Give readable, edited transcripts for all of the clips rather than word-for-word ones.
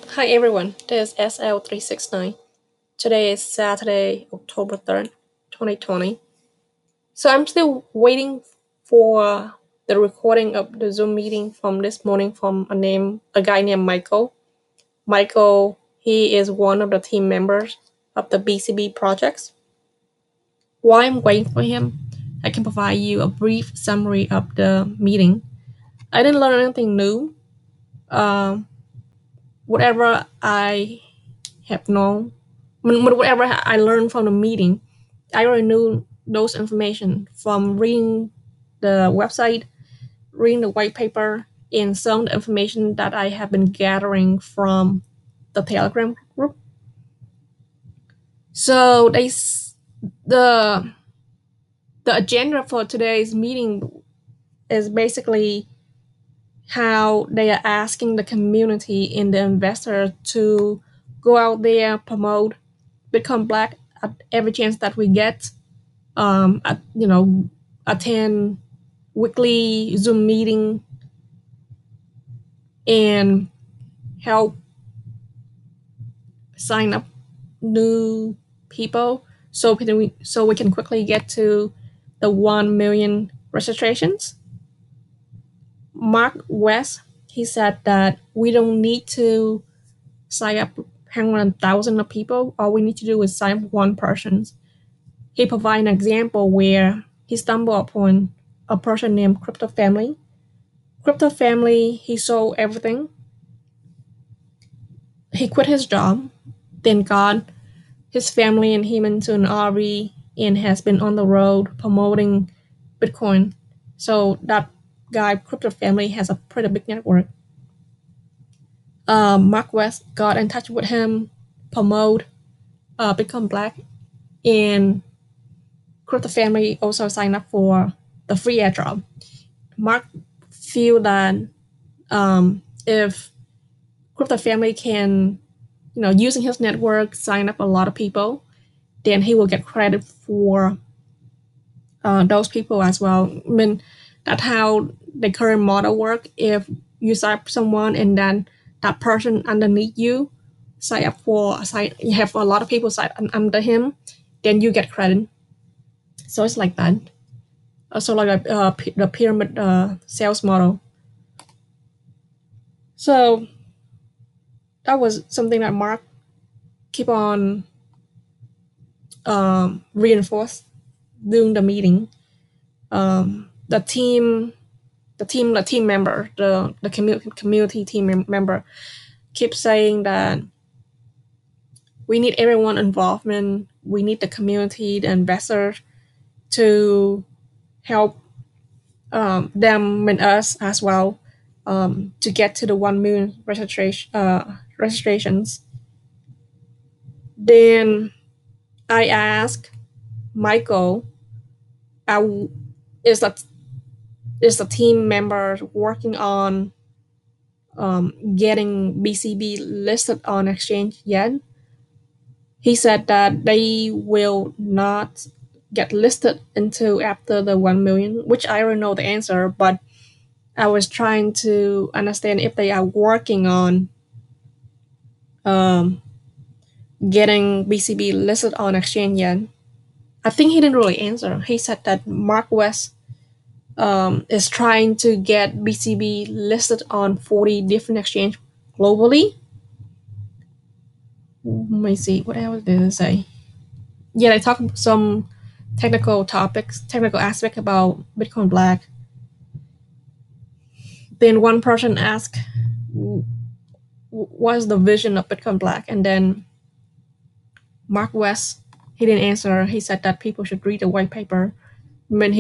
Hi everyone, this is SL369. Today is Saturday, October 3rd, 2020. So I'm still waiting for the recording of the Zoom meeting from this morning from a guy named Michael. Michael, he is one of the team members of the BCB projects. While I'm waiting for him, I can provide you a brief summary of the meeting. I didn't learn anything new. Um, whatever I have known, whatever I learned from the meeting, I already knew those information from reading the website, reading the white paper, and some of the information that I have been gathering from the Telegram group. So the the agenda for today's meeting is basically how they are asking the community and the investors to go out there, promote Bitcoin Black at every chance that we get. Attend weekly Zoom meeting and help sign up new people so we can quickly get to the 1 million registrations. Mark West, he said that we don't need to sign up 100,000 of people. All we need to do is sign up one person. He provided an example where he stumbled upon a person named Crypto Family. Crypto Family, he sold everything. He quit his job, then got his family and him into an RV and has been on the road promoting Bitcoin. So that guy, Crypto Family, has a pretty big network. Mark West got in touch with him, promote Bitcoin Black, and Crypto Family also signed up for the free airdrop. Mark feel that if Crypto Family can, using his network, sign up a lot of people, then he will get credit for those people as well. I mean, that's how the current model work. If you sign up someone and then that person underneath you you have a lot of people sign under him, then you get credit. So it's like that. Also like the pyramid sales model. So that was something that Mark keep on reinforce during the meeting. The team member, the community team member, keep saying that we need everyone involvement. We need the community, the investors, to help them and us as well to get to the 1 million registrations. Then I asked Michael, uh, is that is the team member working on getting BCB listed on exchange yet? He said that they will not get listed until after the 1 million, which I already know the answer, but I was trying to understand if they are working on um, getting BCB listed on exchange yet. I think he didn't really answer. He said that Mark West is trying to get BCB listed on 40 different exchanges globally. Let me see, what else did it say? Yeah, they talk some technical aspect about Bitcoin Black. Then one person asked, "What is the vision of Bitcoin Black?" And then Mark West, he didn't answer. He said that people should read the white paper. I mean,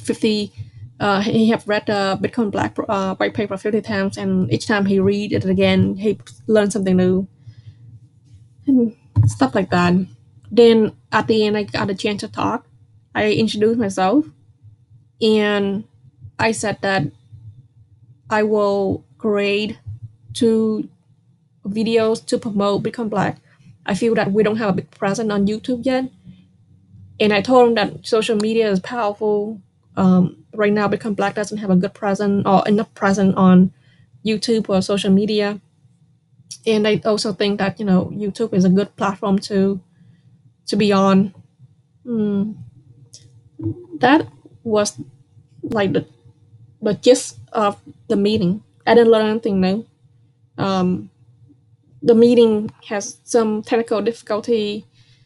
he have read the Bitcoin Black white paper 50 times, and each time he read it again, he learned something new and stuff like that. Then at the end, I got a chance to talk. I introduced myself and I said that I will create two videos to promote Bitcoin Black. I feel that we don't have a big presence on YouTube yet. And I told him that social media is powerful. Right now, Bitcoin Black doesn't have a good presence or enough presence on YouTube or social media. And I also think that YouTube is a good platform to be on. Mm, that was like the gist of the meeting. I didn't learn anything new. Um, the meeting has some technical difficulty.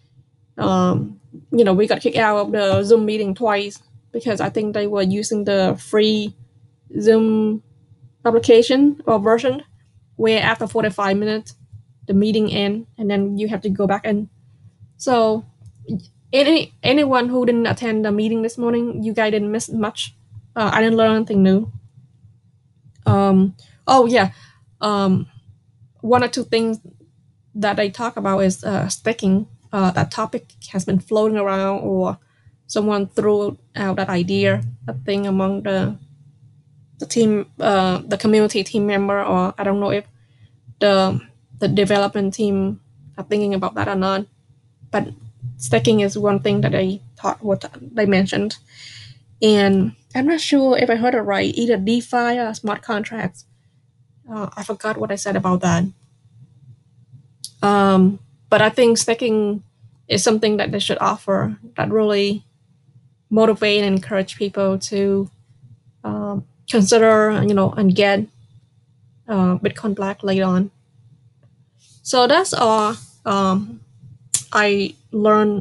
We got kicked out of the Zoom meeting twice because I think they were using the free Zoom application or version, where after 45 minutes the meeting end and then you have to go back in. So anyone who didn't attend the meeting this morning, you guys didn't miss much. I didn't learn anything new. Oh yeah, um, one or two things that they talk about is sticking. That topic has been floating around, or someone threw out that idea, a thing among the team, the community team member, or I don't know if the the development team are thinking about that or not. But stacking is one thing that they thought what they mentioned, and I'm not sure if I heard it right. Either DeFi or smart contracts. I forgot what I said about that. But I think stacking is something that they should offer that really motivate and encourage people to consider, and get Bitcoin Black later on. So that's all I learned